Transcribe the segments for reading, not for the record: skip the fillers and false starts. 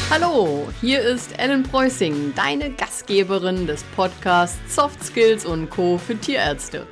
Hallo, hier ist Ellen Preußing, deine Gastgeberin des Podcasts Soft Skills und Co. für Tierärzte.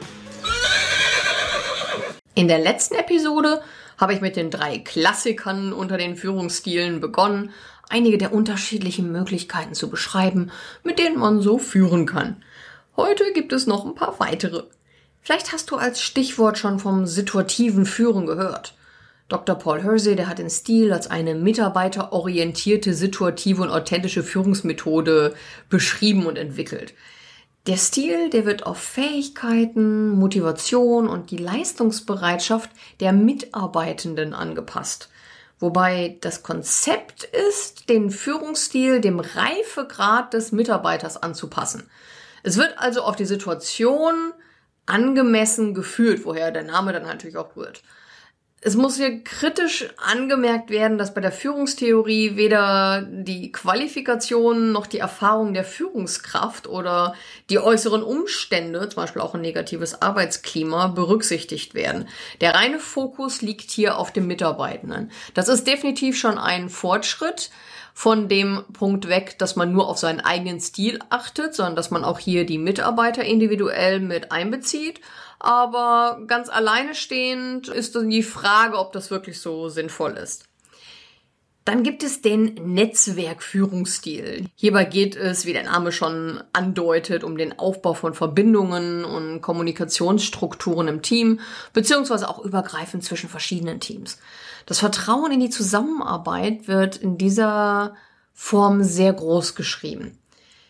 In der letzten Episode habe ich mit den 3 Klassikern unter den Führungsstilen begonnen, einige der unterschiedlichen Möglichkeiten zu beschreiben, mit denen man so führen kann. Heute gibt es noch ein paar weitere. Vielleicht hast du als Stichwort schon vom situativen Führen gehört. Dr. Paul Hersey, der hat den Stil als eine mitarbeiterorientierte, situative und authentische Führungsmethode beschrieben und entwickelt. Der Stil, der wird auf Fähigkeiten, Motivation und die Leistungsbereitschaft der Mitarbeitenden angepasst. Wobei das Konzept ist, den Führungsstil dem Reifegrad des Mitarbeiters anzupassen. Es wird also auf die Situation angemessen geführt, woher der Name dann natürlich auch rührt. Es muss hier kritisch angemerkt werden, dass bei der Führungstheorie weder die Qualifikation noch die Erfahrung der Führungskraft oder die äußeren Umstände, zum Beispiel auch ein negatives Arbeitsklima, berücksichtigt werden. Der reine Fokus liegt hier auf dem Mitarbeitenden. Das ist definitiv schon ein Fortschritt von dem Punkt weg, dass man nur auf seinen eigenen Stil achtet, sondern dass man auch hier die Mitarbeiter individuell mit einbezieht. Aber ganz alleine stehend ist dann die Frage, ob das wirklich so sinnvoll ist. Dann gibt es den Netzwerkführungsstil. Hierbei geht es, wie der Name schon andeutet, um den Aufbau von Verbindungen und Kommunikationsstrukturen im Team, beziehungsweise auch übergreifend zwischen verschiedenen Teams. Das Vertrauen in die Zusammenarbeit wird in dieser Form sehr groß geschrieben.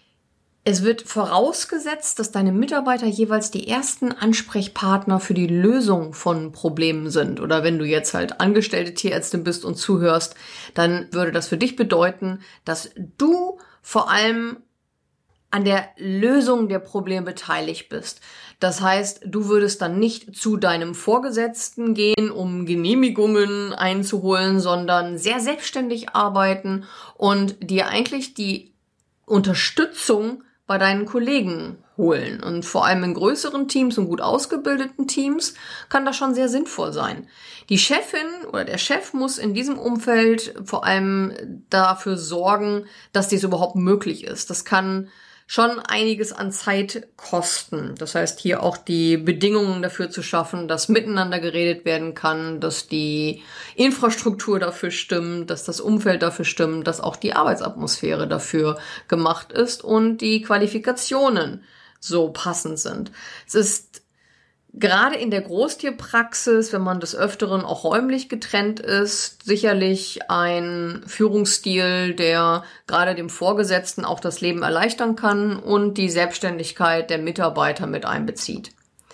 Es wird vorausgesetzt, dass deine Mitarbeiter jeweils die ersten Ansprechpartner für die Lösung von Problemen sind. Oder wenn du jetzt halt angestellte Tierärztin bist und zuhörst, dann würde das für dich bedeuten, dass du vor allem an der Lösung der Probleme beteiligt bist. Das heißt, du würdest dann nicht zu deinem Vorgesetzten gehen, um Genehmigungen einzuholen, sondern sehr selbstständig arbeiten und dir eigentlich die Unterstützung bei deinen Kollegen holen. Und vor allem in größeren Teams und gut ausgebildeten Teams kann das schon sehr sinnvoll sein. Die Chefin oder der Chef muss in diesem Umfeld vor allem dafür sorgen, dass dies überhaupt möglich ist. Das kann schon einiges an Zeit kosten. Das heißt, hier auch die Bedingungen dafür zu schaffen, dass miteinander geredet werden kann, dass die Infrastruktur dafür stimmt, dass das Umfeld dafür stimmt, dass auch die Arbeitsatmosphäre dafür gemacht ist und die Qualifikationen so passend sind. Es ist gerade in der Großtierpraxis, wenn man des Öfteren auch räumlich getrennt ist, sicherlich ein Führungsstil, der gerade dem Vorgesetzten auch das Leben erleichtern kann und die Selbstständigkeit der Mitarbeiter mit einbezieht.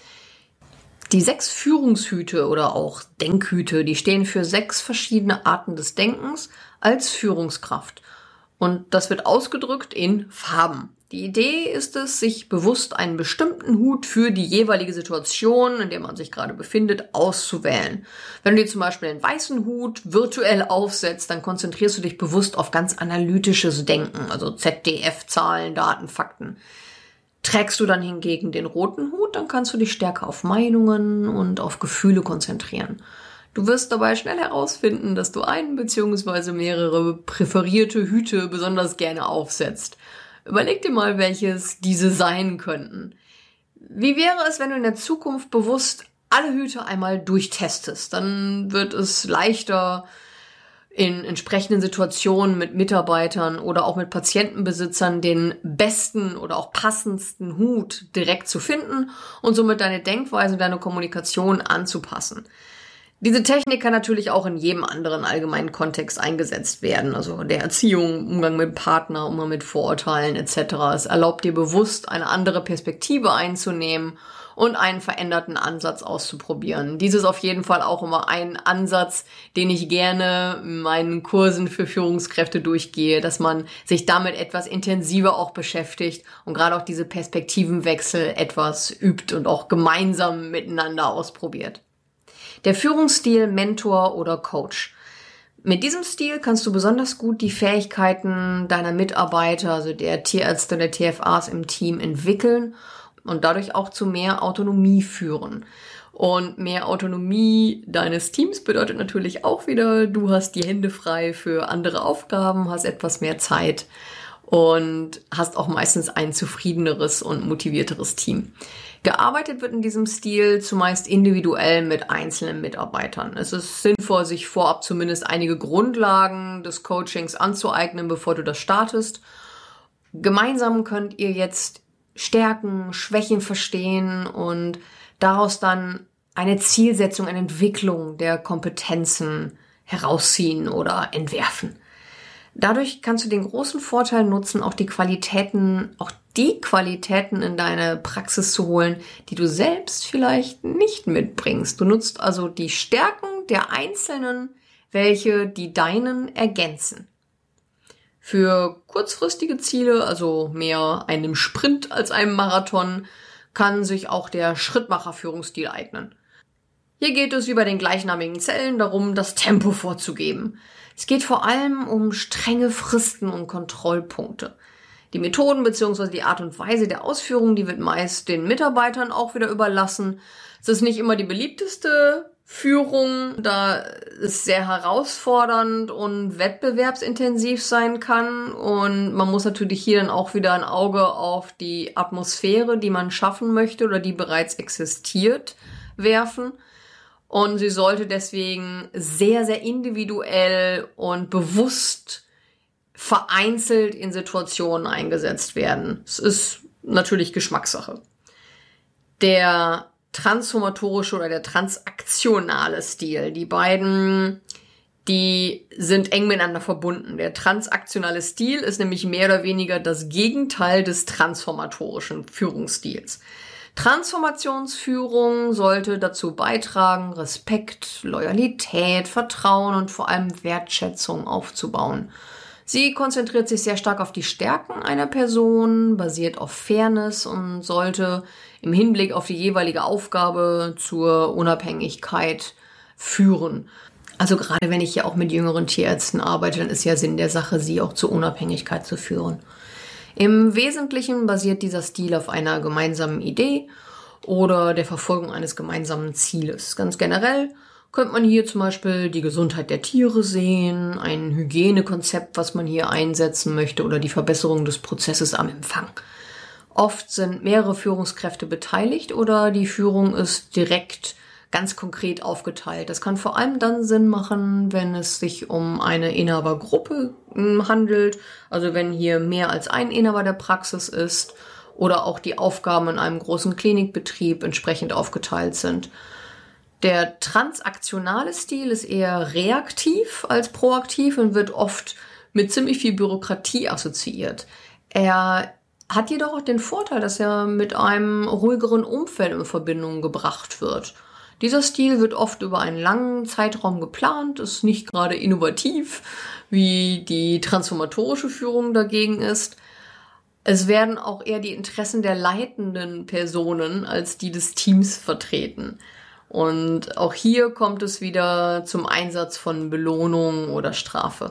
Die 6 Führungshüte oder auch Denkhüte, die stehen für 6 verschiedene Arten des Denkens als Führungskraft. Und das wird ausgedrückt in Farben. Die Idee ist es, sich bewusst einen bestimmten Hut für die jeweilige Situation, in der man sich gerade befindet, auszuwählen. Wenn du dir zum Beispiel einen weißen Hut virtuell aufsetzt, dann konzentrierst du dich bewusst auf ganz analytisches Denken, also ZDF, Zahlen, Daten, Fakten. Trägst du dann hingegen den roten Hut, dann kannst du dich stärker auf Meinungen und auf Gefühle konzentrieren. Du wirst dabei schnell herausfinden, dass du einen bzw. mehrere präferierte Hüte besonders gerne aufsetzt. Überleg dir mal, welches diese sein könnten. Wie wäre es, wenn du in der Zukunft bewusst alle Hüte einmal durchtestest? Dann wird es leichter, in entsprechenden Situationen mit Mitarbeitern oder auch mit Patientenbesitzern den besten oder auch passendsten Hut direkt zu finden und somit deine Denkweise und deine Kommunikation anzupassen. Diese Technik kann natürlich auch in jedem anderen allgemeinen Kontext eingesetzt werden, also der Erziehung, Umgang mit Partner, Umgang mit Vorurteilen etc. Es erlaubt dir bewusst, eine andere Perspektive einzunehmen und einen veränderten Ansatz auszuprobieren. Dies ist auf jeden Fall auch immer ein Ansatz, den ich gerne in meinen Kursen für Führungskräfte durchgehe, dass man sich damit etwas intensiver auch beschäftigt und gerade auch diese Perspektivenwechsel etwas übt und auch gemeinsam miteinander ausprobiert. Der Führungsstil Mentor oder Coach. Mit diesem Stil kannst du besonders gut die Fähigkeiten deiner Mitarbeiter, also der Tierärzte und der TFAs im Team entwickeln und dadurch auch zu mehr Autonomie führen. Und mehr Autonomie deines Teams bedeutet natürlich auch wieder, du hast die Hände frei für andere Aufgaben, hast etwas mehr Zeit und hast auch meistens ein zufriedeneres und motivierteres Team. Gearbeitet wird in diesem Stil zumeist individuell mit einzelnen Mitarbeitern. Es ist sinnvoll, sich vorab zumindest einige Grundlagen des Coachings anzueignen, bevor du das startest. Gemeinsam könnt ihr jetzt Stärken, Schwächen verstehen und daraus dann eine Zielsetzung, eine Entwicklung der Kompetenzen herausziehen oder entwerfen. Dadurch kannst du den großen Vorteil nutzen, auch die Qualitäten in deine Praxis zu holen, die du selbst vielleicht nicht mitbringst. Du nutzt also die Stärken der Einzelnen, welche die deinen ergänzen. Für kurzfristige Ziele, also mehr einem Sprint als einem Marathon, kann sich auch der Schrittmacher-Führungsstil eignen. Hier geht es wie bei den gleichnamigen Zellen darum, das Tempo vorzugeben. Es geht vor allem um strenge Fristen und Kontrollpunkte. Die Methoden bzw. die Art und Weise der Ausführung, die wird meist den Mitarbeitern auch wieder überlassen. Es ist nicht immer die beliebteste Führung, da es sehr herausfordernd und wettbewerbsintensiv sein kann. Und man muss natürlich hier dann auch wieder ein Auge auf die Atmosphäre, die man schaffen möchte oder die bereits existiert, werfen. Und sie sollte deswegen sehr, sehr individuell und bewusst vereinzelt in Situationen eingesetzt werden. Es ist natürlich Geschmackssache. Der transformatorische oder der transaktionale Stil, die beiden, die sind eng miteinander verbunden. Der transaktionale Stil ist nämlich mehr oder weniger das Gegenteil des transformatorischen Führungsstils. Transformationsführung sollte dazu beitragen, Respekt, Loyalität, Vertrauen und vor allem Wertschätzung aufzubauen. Sie konzentriert sich sehr stark auf die Stärken einer Person, basiert auf Fairness und sollte im Hinblick auf die jeweilige Aufgabe zur Unabhängigkeit führen. Also gerade wenn ich ja auch mit jüngeren Tierärzten arbeite, dann ist ja Sinn der Sache, sie auch zur Unabhängigkeit zu führen. Im Wesentlichen basiert dieser Stil auf einer gemeinsamen Idee oder der Verfolgung eines gemeinsamen Zieles. Ganz generell könnte man hier zum Beispiel die Gesundheit der Tiere sehen, ein Hygienekonzept, was man hier einsetzen möchte, oder die Verbesserung des Prozesses am Empfang. Oft sind mehrere Führungskräfte beteiligt oder die Führung ist direkt ganz konkret aufgeteilt. Das kann vor allem dann Sinn machen, wenn es sich um eine Inhabergruppe handelt, also wenn hier mehr als ein Inhaber der Praxis ist oder auch die Aufgaben in einem großen Klinikbetrieb entsprechend aufgeteilt sind. Der transaktionale Stil ist eher reaktiv als proaktiv und wird oft mit ziemlich viel Bürokratie assoziiert. Er hat jedoch auch den Vorteil, dass er mit einem ruhigeren Umfeld in Verbindung gebracht wird. Dieser Stil wird oft über einen langen Zeitraum geplant, ist nicht gerade innovativ, wie die transformatorische Führung dagegen ist. Es werden auch eher die Interessen der leitenden Personen als die des Teams vertreten. Und auch hier kommt es wieder zum Einsatz von Belohnung oder Strafe.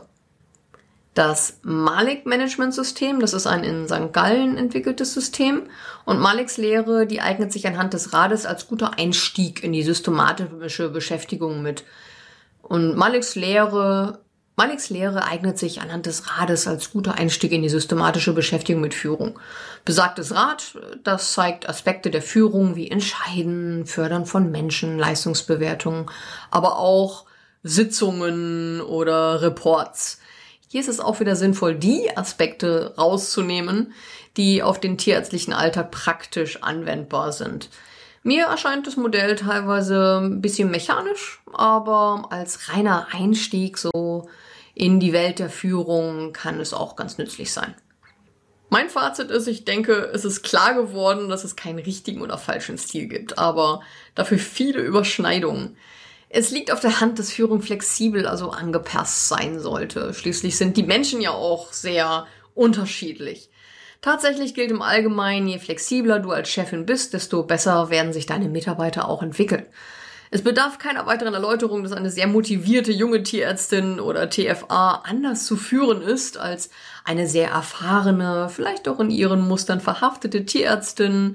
Das Malik-Management-System, das ist ein in St. Gallen entwickeltes System. Und Maliks Lehre, die eignet sich anhand des Rades als guter Einstieg in die systematische Beschäftigung mit. Und Maliks Lehre eignet sich anhand des Rades als guter Einstieg in die systematische Beschäftigung mit Führung. Besagtes Rad, das zeigt Aspekte der Führung wie Entscheiden, Fördern von Menschen, Leistungsbewertung, aber auch Sitzungen oder Reports. Hier ist es auch wieder sinnvoll, die Aspekte rauszunehmen, die auf den tierärztlichen Alltag praktisch anwendbar sind. Mir erscheint das Modell teilweise ein bisschen mechanisch, aber als reiner Einstieg so in die Welt der Führung kann es auch ganz nützlich sein. Mein Fazit ist, ich denke, es ist klar geworden, dass es keinen richtigen oder falschen Stil gibt, aber dafür viele Überschneidungen. Es liegt auf der Hand, dass Führung flexibel, also angepasst sein sollte. Schließlich sind die Menschen ja auch sehr unterschiedlich. Tatsächlich gilt im Allgemeinen, je flexibler du als Chefin bist, desto besser werden sich deine Mitarbeiter auch entwickeln. Es bedarf keiner weiteren Erläuterung, dass eine sehr motivierte junge Tierärztin oder TFA anders zu führen ist als eine sehr erfahrene, vielleicht auch in ihren Mustern verhaftete Tierärztin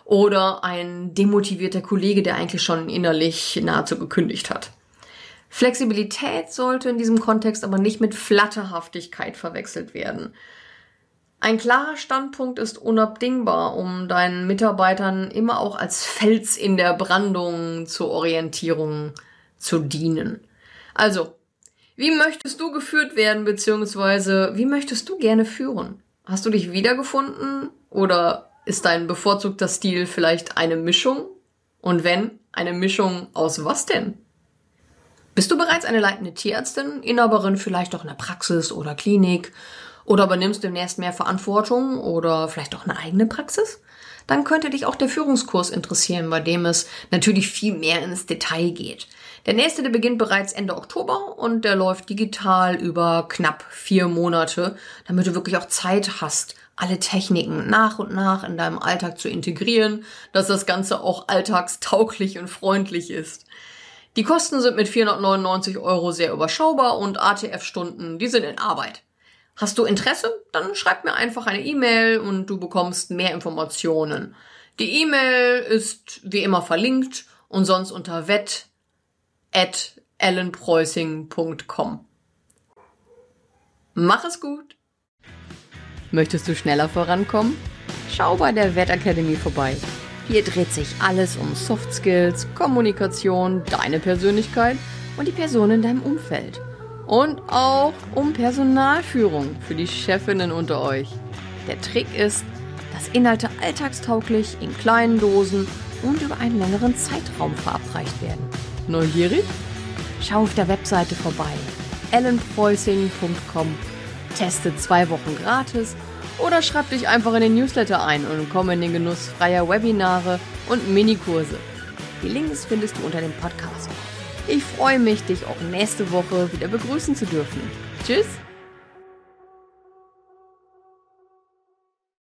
oder ein demotivierter Kollege, der eigentlich schon innerlich nahezu gekündigt hat. Flexibilität sollte in diesem Kontext aber nicht mit Flatterhaftigkeit verwechselt werden. Ein klarer Standpunkt ist unabdingbar, um deinen Mitarbeitern immer auch als Fels in der Brandung zur Orientierung zu dienen. Also, wie möchtest du geführt werden, beziehungsweise wie möchtest du gerne führen? Hast du dich wiedergefunden oder ist dein bevorzugter Stil vielleicht eine Mischung? Und wenn, eine Mischung aus was denn? Bist du bereits eine leitende Tierärztin, Inhaberin vielleicht auch in der Praxis oder Klinik oder übernimmst demnächst mehr Verantwortung oder vielleicht auch eine eigene Praxis? Dann könnte dich auch der Führungskurs interessieren, bei dem es natürlich viel mehr ins Detail geht. Der nächste, der beginnt bereits Ende Oktober und der läuft digital über knapp 4 Monate, damit du wirklich auch Zeit hast, alle Techniken nach und nach in deinem Alltag zu integrieren, dass das Ganze auch alltagstauglich und freundlich ist. Die Kosten sind mit 499 € sehr überschaubar und ATF-Stunden, die sind in Arbeit. Hast du Interesse? Dann schreib mir einfach eine E-Mail und du bekommst mehr Informationen. Die E-Mail ist wie immer verlinkt und sonst unter vet@ellenpreußing.com. Mach es gut! Möchtest du schneller vorankommen? Schau bei der Vet Academy vorbei. Hier dreht sich alles um Soft Skills, Kommunikation, deine Persönlichkeit und die Personen in deinem Umfeld. Und auch um Personalführung für die Chefinnen unter euch. Der Trick ist, dass Inhalte alltagstauglich in kleinen Dosen und über einen längeren Zeitraum verabreicht werden. Neugierig? Schau auf der Webseite vorbei, ellenpreußing.com, teste 2 Wochen gratis oder schreib dich einfach in den Newsletter ein und komm in den Genuss freier Webinare und Minikurse. Die Links findest du unter dem Podcast. Ich freue mich, dich auch nächste Woche wieder begrüßen zu dürfen. Tschüss!